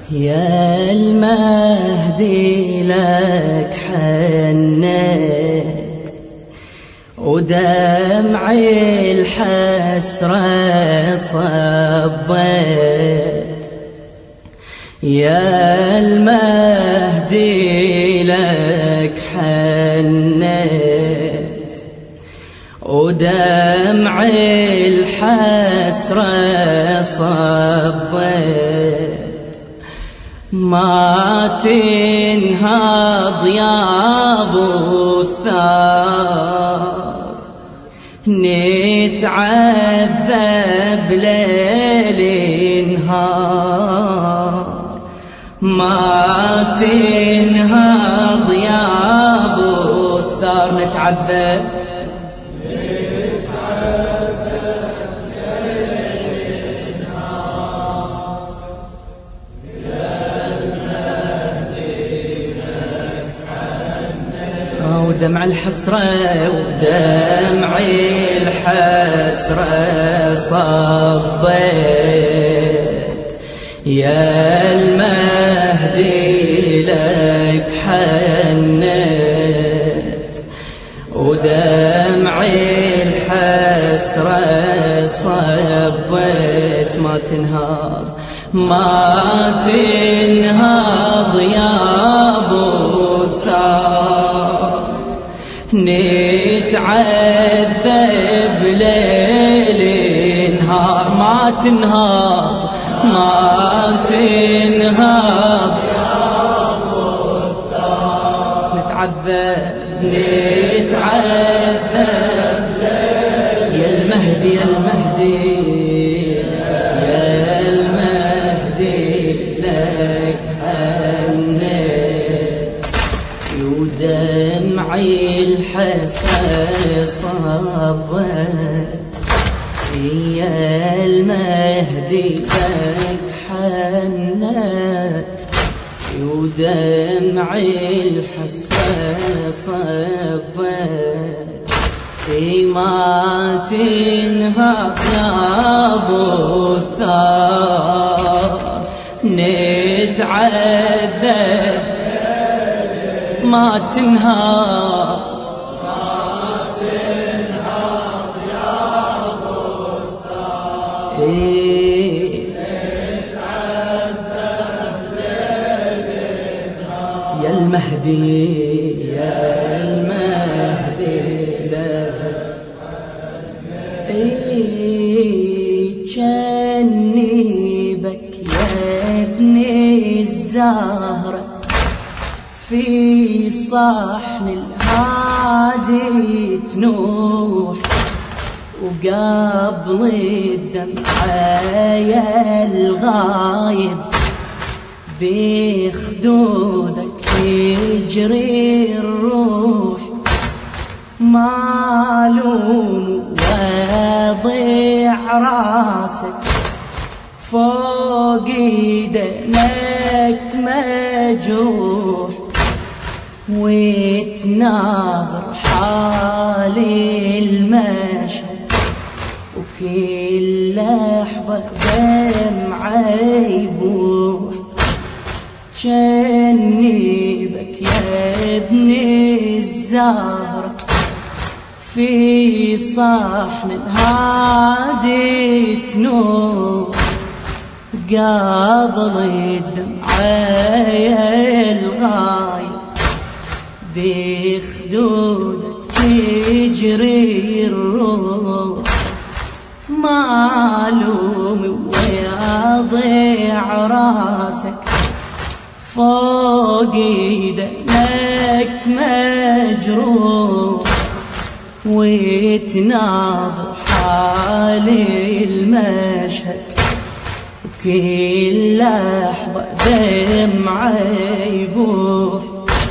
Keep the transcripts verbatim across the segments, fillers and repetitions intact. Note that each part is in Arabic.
يا المهدي لك حنيت ودمعي الحسرة صبيت. يا المهدي لك حنيت ودمعي الحسرة صبيت. ما تنهض يا ابو الثار نتعذب ليل نهار. ما تنهض يا ابو الثار نتعذب ودمع الحسرة ودمع الحسرة صبيت. يا المهدي لك حنيت ودمع الحسرة صبيت. ما تنهض ما تنهض يا ابو الثار نتعذب ليل نهار. ما تنهض ما تنهض يا ابو الثار نتعذب نتعذب يا المهدي يا المهدي يا المهدي لك حنيت ودمعي الحسرة صبت. يا المهدي لك حنيت ودمعي الحسرة صبت. ما تنهض يا ابو الثار نتعذب. ما تنهض ما تنهض يا ابو الثار نتعذب ليل نهار. يا المهدي يا المهدي لك جني بك يا ابن الزهرة في صحن الهادي تنوح. وقبل الدمعة يا الغايب بخدودك يجري الروح. معلوم وضع راسك فوق دنك مجروح. وتناظر حالي المشهد وكل لحظة دمعة يبوح. جني بك يا ابن الزهرة في صحن الهادي تنوح. قبل الدمعة يا الغايب بخدودك تجري الروح. معلوم ويضيع راسك فوق دنك مجروح. وتناظر حالي المشهد وكل لحظة دمعة يبوح.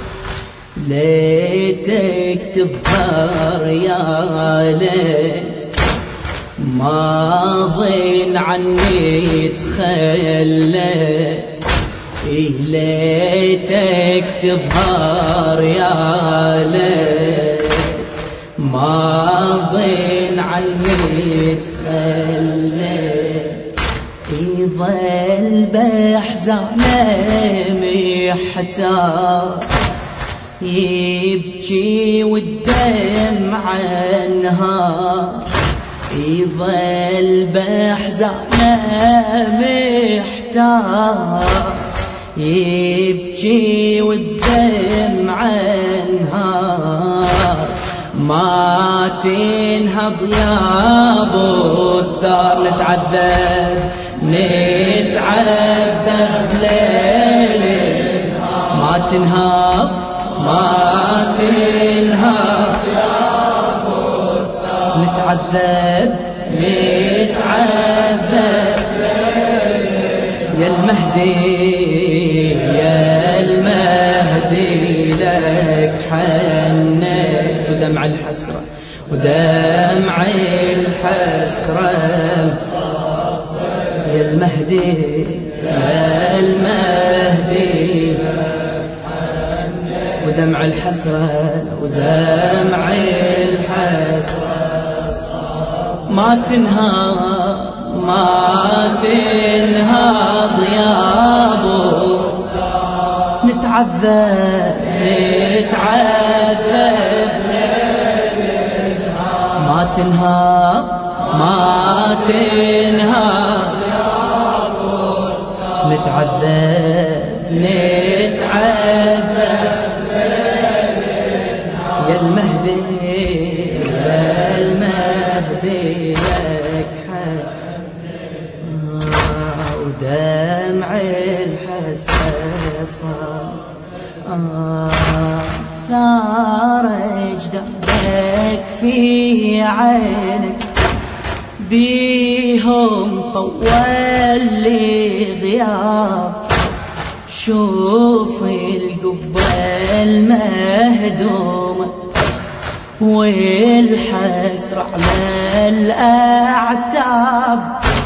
ليتك تظهر يا ليت ما ظن عني تخليت. ليتك تظهر يا ليت ما ظن عني تخليت. يظل بأحزانه محتار يبكي والدمع انهار يظل بأحزانه محتار يبكي والدمع انهار ما تنهض يا ابو الثار نتعذب نتعذب ليل ما تنهض ما تنهض يا ابو الثار نتعذب نتعذب يا المهدي يا المهدي لك حنيت ودمع الحسرة ودمع الحسرة يا المهدي يا المهدي ودمع الحسرة ودمع الحسرة ما تنهض ما تنهض يا ابو نتعذب نتعذب ما تنهض ما تنهض نتعذب نتعذب يا المهدي يا المهدي لك ودمع الحسرة صار ثار اجدادك في عينك بيهم طول لي غياب شوف القبة المهدومة والحسرة على الأعتاب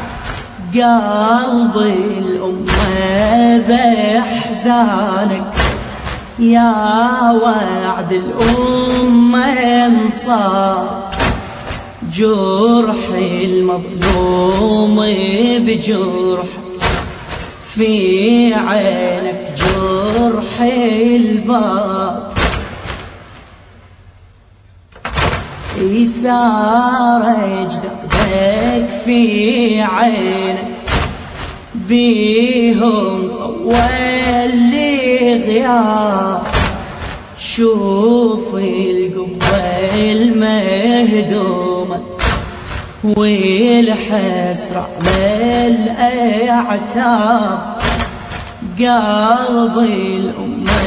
قلب الأمة بأحزانك يا وعد الأمة انصار جرح المظلوم بجرحك في عينك جرح الباب إثار أجدادك في عينك بيهم طول لي غياب شوف القبة المهدومة والحسرة على الأعتاب قلب الأمة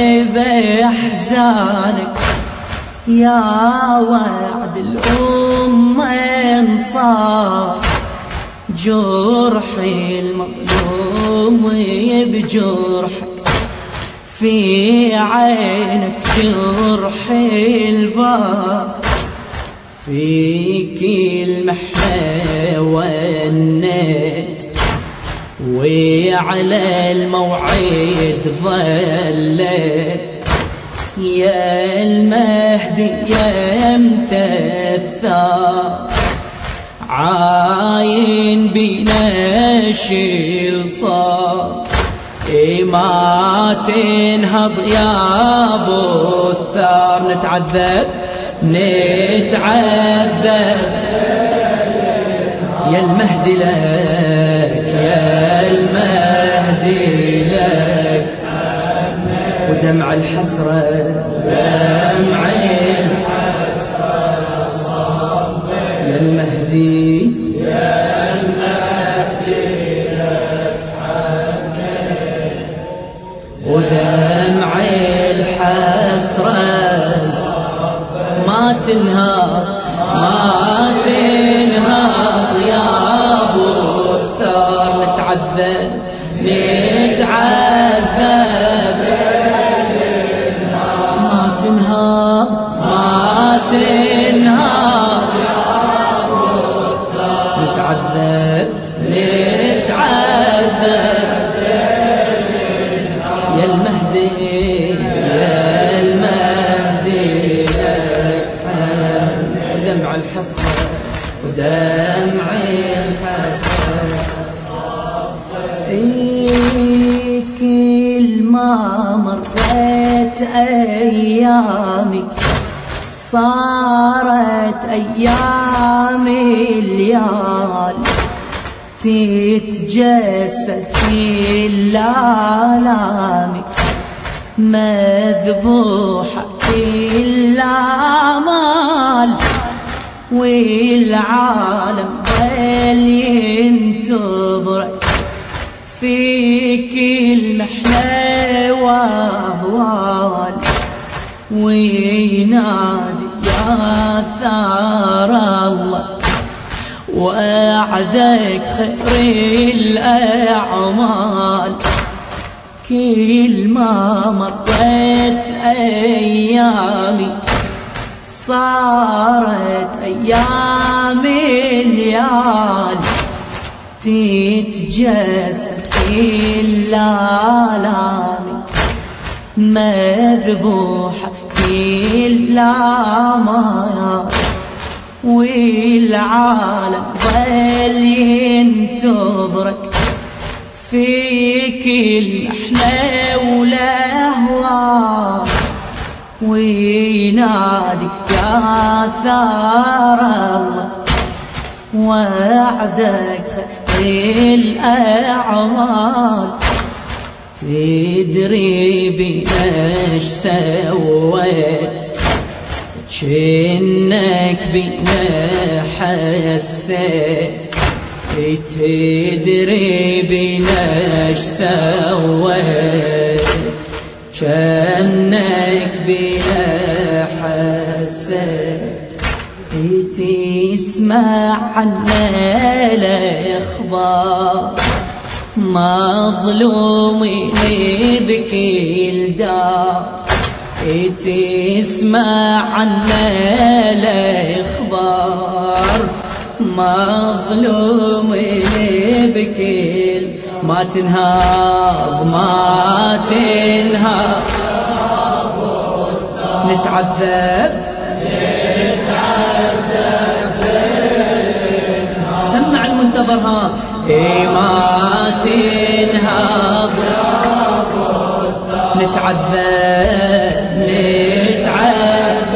بأحزانك يا وعد الأمة انصار جرح المظلوم بجرحك في عينك جرح الباب فيك المحنة والنت وعلى الموعد ظلت يا المهدي يا متثار عاين بينا شي صار ما تنهض يا ابو الثار نتعذب نتعذب يا المهدي لك يا المهدي لك ودمع الحسرة ودمع الحسرة يا المهدي يا المهدي لك حنيت ودمع الحسرة ما تنهض ما تنهض يا ابو الثار نتعذب نتعذب ما تنهض ما تنهض نتعذب نتعذب يا المهدي يا المهدي دمع الحسرة ودمع الحسرة ما مرت أيامي صارت أيام الليال تتجسد كل آلامي مذبوحة كل آمال والعالم ظل ينتظرك في كل محنة وأهوال وينادي يا ثار الله وعدك خير الأعمال كل ما مرت أيامي صارت أيام الليال تتجسد كل آلامي مذبوحة كل آمال والعالم ظل ينتظرك في كل محنة والأهوال وينادي يا ثار الله وعدك خير الأعمال تدري بنا ايش سويت جنك بنا حسيت تدري بنا ايش سويت جنك بنا حسيت تسمع عنا الأخبار مظلومين بكل دار تسمع عنا الأخبار مظلومين بكل ما تنهض ما تنهض نتعذب سمع المنتظر ها اي ما تنهض نتعذب نتعذب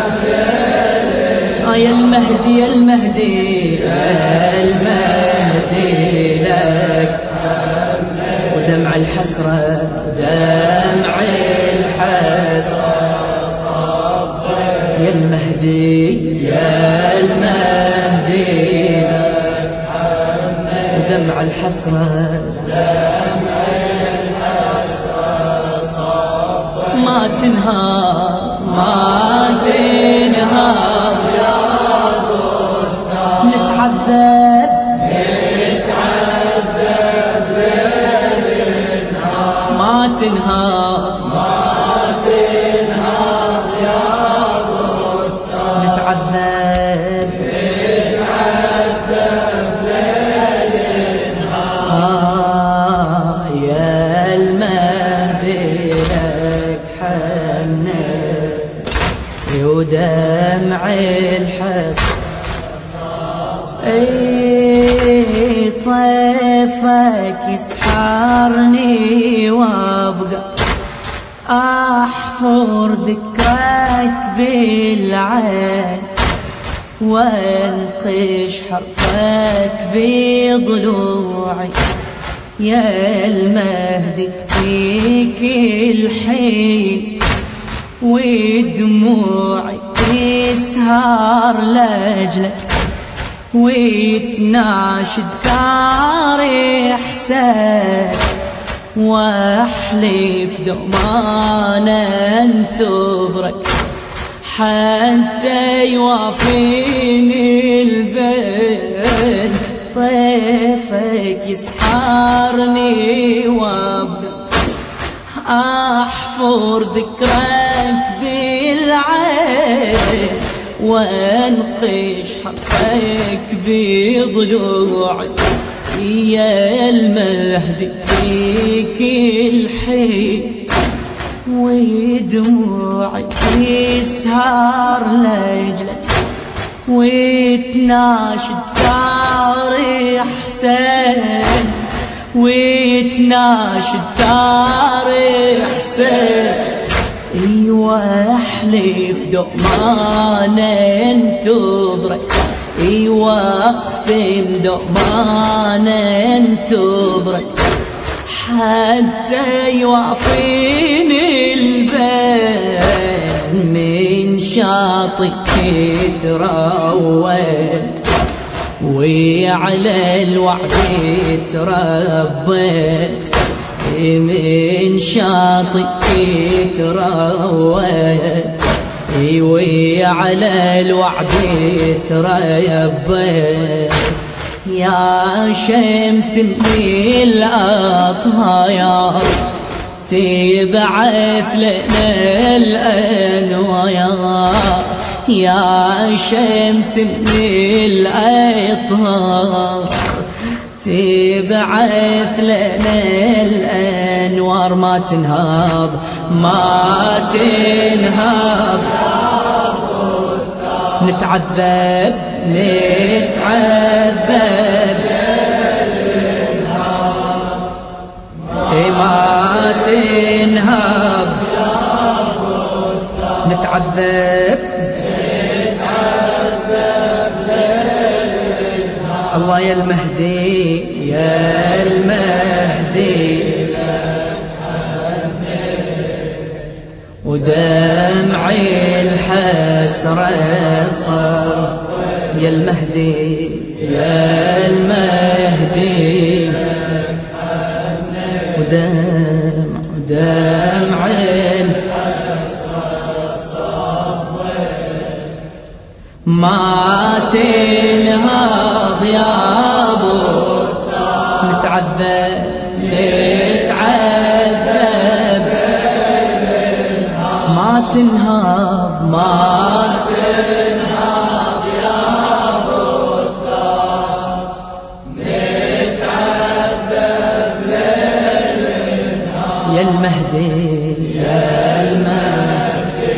آه يا المهدي يا المهدي يا المهدي لك ودمع الحسرة ودمع الحسرة يا المهدي يا المهدي دمع الحسرة ما تنهار ما تنهار نتعذب ما تنهار نتعذب ودمع الحسن اي طيفك يسحرني وابقى احفر ذكرك بالعين وانقش حرفك بضلوعي يا المهدي فيك الحين ودموعي تسهر لاجلك ويتناشد ثار احسان واحلف دوما انتظرك حتى يوافيني البين طيفك يسحرني وابقى احفر ذكرك بالعين وانقش حرفك بضلوعي يا المهدي فيك الحين ودموعي تسهر لاجلك وتناشد ثار احسان ويتناشد ثار حسين. ايوه احلف دؤمانه انتظرك، ايوه اقسم دؤمانه انتظرك حتى يوافيني البين من شاطئك تروت وعلى الوعد تربيت، من شاطئك تروت وعلى الوعد تربيت. يا شمس من الأطهار تبعث لنا الأنوار، يا شمس من الأطهار تبعث لنا الأنوار. ما تنهض ما تنهض نتعذب نتعذب ما تنهض نتعذب. الله يا المهدي يا المهدي ودمعي الحسرة صار. يا المهدي يا المهدي ودمع ودمعي الحسرة صار. ما تنهض يا ابو نتعذب نتعذب ما تنهض ما تنهض يا ابو الثار نتعذب للنهار. يا المهدي يا المهدي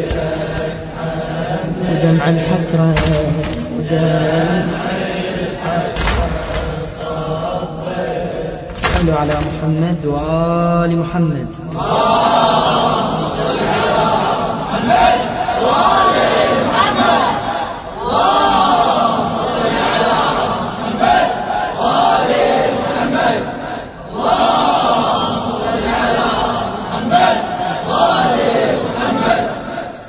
ودمع الحسرة ودمع الحسرة صلوا على محمد وآل محمد. اللهم صل على محمد وآل